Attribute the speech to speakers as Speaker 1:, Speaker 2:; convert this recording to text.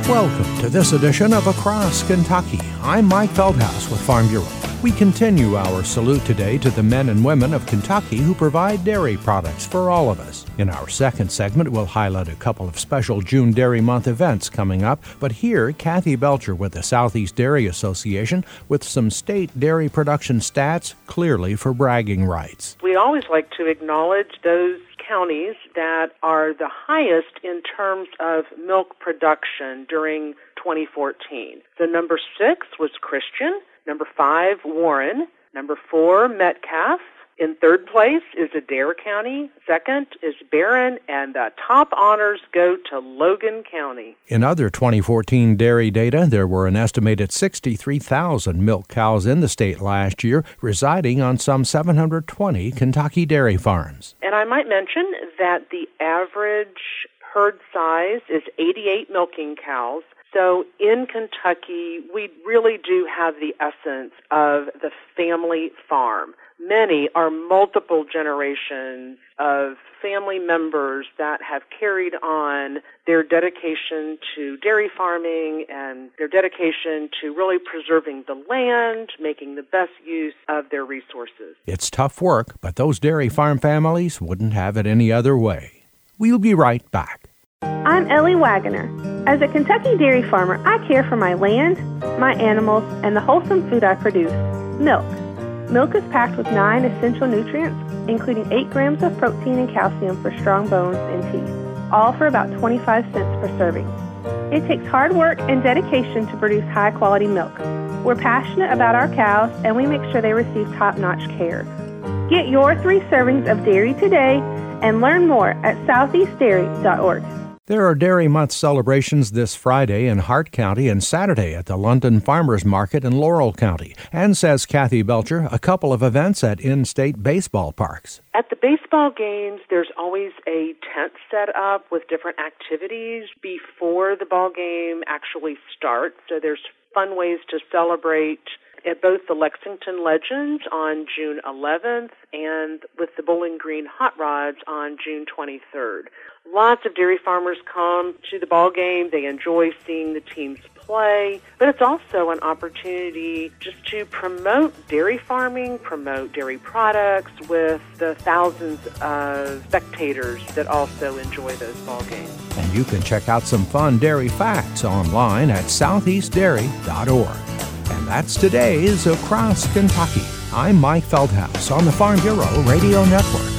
Speaker 1: Welcome to this edition of Across Kentucky. I'm Mike Feldhaus with Farm Bureau. We continue our salute today to the men and women of Kentucky who provide dairy products for all of us. In our second segment, we'll highlight a couple of special June Dairy Month events coming up. But here, Kathy Belcher with the Southeast Dairy Association with some state dairy production stats clearly for bragging rights.
Speaker 2: We always like to acknowledge those counties that are the highest in terms of milk production during 2014. So number 6 was Christian, number 5, Warren, number 4, Metcalfe. In third place is Adair County, second is Barron, and the top honors go to Logan County.
Speaker 1: In other 2014 dairy data, there were an estimated 63,000 milk cows in the state last year, residing on some 720 Kentucky dairy farms.
Speaker 2: And I might mention that the average herd size is 88 milking cows. So in Kentucky, we really do have the essence of the family farm. Many are multiple generations of family members that have carried on their dedication to dairy farming and their dedication to really preserving the land, making the best use of their resources.
Speaker 1: It's tough work, but those dairy farm families wouldn't have it any other way. We'll be right back.
Speaker 3: I'm Ellie Wagoner. As a Kentucky dairy farmer, I care for my land, my animals, and the wholesome food I produce, milk. Milk is packed with 9 essential nutrients, including 8 grams of protein and calcium for strong bones and teeth, all for about 25 cents per serving. It takes hard work and dedication to produce high-quality milk. We're passionate about our cows, and we make sure they receive top-notch care. Get your 3 servings of dairy today and learn more at southeastdairy.org.
Speaker 1: There are Dairy Month celebrations this Friday in Hart County and Saturday at the London Farmers Market in Laurel County. And, says Kathy Belcher, a couple of events at in-state baseball parks.
Speaker 2: At the baseball games, there's always a tent set up with different activities before the ball game actually starts. So there's fun ways to celebrate at both the Lexington Legends on June 11th and with the Bowling Green Hot Rods on June 23rd. Lots of dairy farmers come to the ball game. They enjoy seeing the teams play, but it's also an opportunity just to promote dairy farming, promote dairy products with the thousands of spectators that also enjoy those ball games.
Speaker 1: And you can check out some fun dairy facts online at southeastdairy.org. And that's today's Across Kentucky. I'm Mike Feldhaus on the Farm Bureau Radio Network.